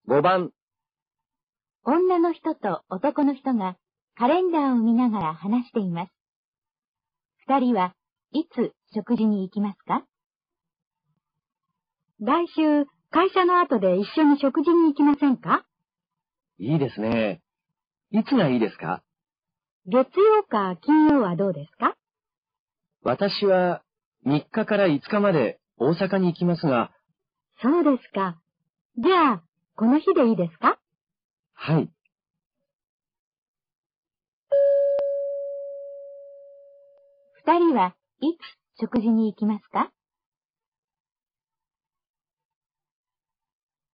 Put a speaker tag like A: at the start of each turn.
A: 5番、
B: 女の人と男の人がカレンダーを見ながら話しています。二人はいつ食事に行きますか？
C: 来週、会社の後で一緒に食事に行きませんか？
A: いいですね。いつがいいですか？
C: 月曜か金曜はどうですか？
A: 私は3日から5日まで大阪に行きますが、
C: そうですか。じゃあ、この日でいいですか？
A: はい。
B: 二人はいつ食事に行きますか？